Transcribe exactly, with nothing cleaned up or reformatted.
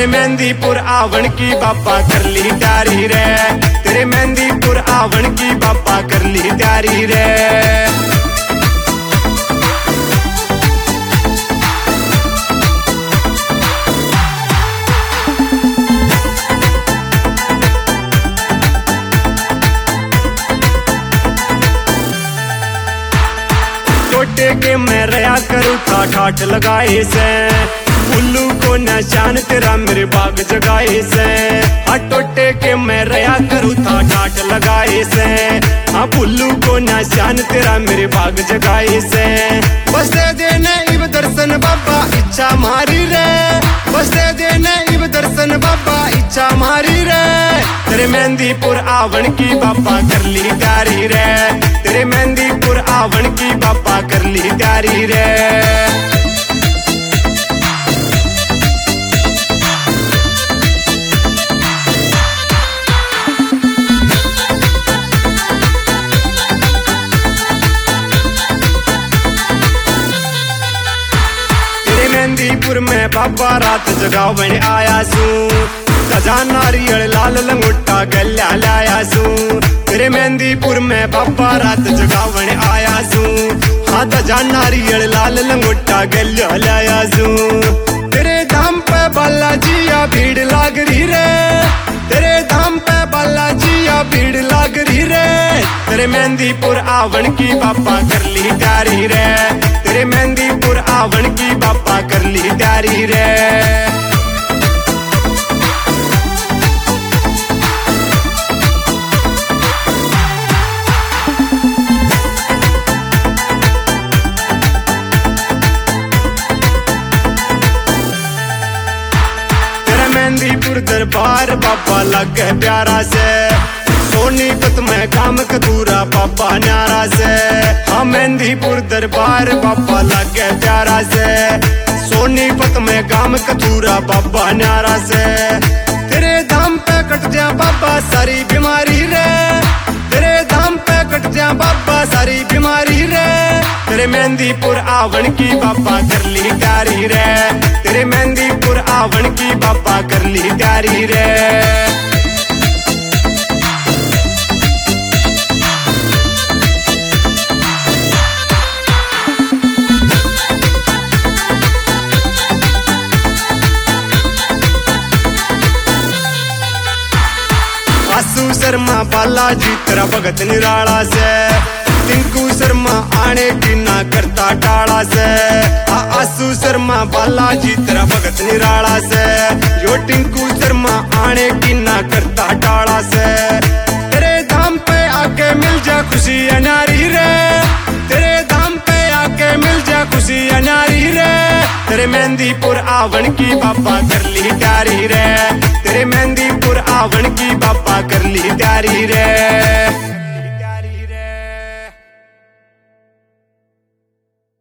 तेरे मेहंदीपुर आवन की बाबा कर ली तैयारी रे, तेरे मेहंदीपुर आवन की बाबा कर ली तैयारी रे। टोटे के मैं रया करूँ था ठाठ लगाए से, उल्लू को निशान तेरा मेरे बाग जगाए से। हाँ टोटे के मैं रया करूँ था ठाठ लगाए से, हाँ उल्लू को निशान तेरा मेरे बाग जगाए से। बस दे देने इब दर्शन बाबा इच्छा मारी रे, बस दे देने इब दर्शन बाबा इच्छा मारी रे। तेरे मेहंदीपुर आवन की बाबा कर ली तैयारी रे, तेरे मेहंदीपुर आवन की बाबा कर ली तैयारी रे। मेहंदीपुर में बाबा रात जगावन आया सू, सजा नारियल लाल लंगोटा गल्या लाया सू। तेरे मेहंदीपुर में बाबा रात जगावन आया सू, हाँ सजा नारियल लाल लंगोटा गल्या लाया सू। तेरे धाम पे बालाजी या भीड़ लाग रही रे, तेरे धाम पे बालाजी या भीड़ लाग रही रे। तेरे मेहंदीपुर आवन की बाबा कर ली तैयारी रे, तेरे मेहंदीपुर आवन की बाबा कर ली तैयारी रे। तेरा मेहंदीपुर दरबार बाबा लगे प्यारा से, सोनीपत में काम कतूरा बाबा न्यारा से। हाँ मेहंदीपुर दरबार बाबा लगे प्यारा से, सोनीपत में काम कतूरा बाबा न्यारा से। तेरे धाम पे कट जा बाबा सारी बीमारी रे, तेरे धाम पे कट जा बाबा सारी बीमारी रे। तेरे मेहंदीपुर आवन की बाबा कर ली तैयारी रे, तेरे मेहंदीपुर आवन की बाबा कर ली तैयारी रे। आसू शर्मा बालाजी तेरा भगत निराला से, टिंकू शर्मा आने की ना करता टाड़ा से। आसू शर्मा बालाजी तेरा भगत निराला से, यो टिंकू शर्मा आने की ना करता टाड़ा से। तेरे धाम पे आके मिल जा खुशी अनारी रे, तेरे धाम पे आके मिल जा खुशी अनारी रे। तेरे मेहंदीपुर आवन की बाबा कर ली तैयारी रे, तेरे मेहंदीपुर आवन की बाबा कर ली तैयारी रे।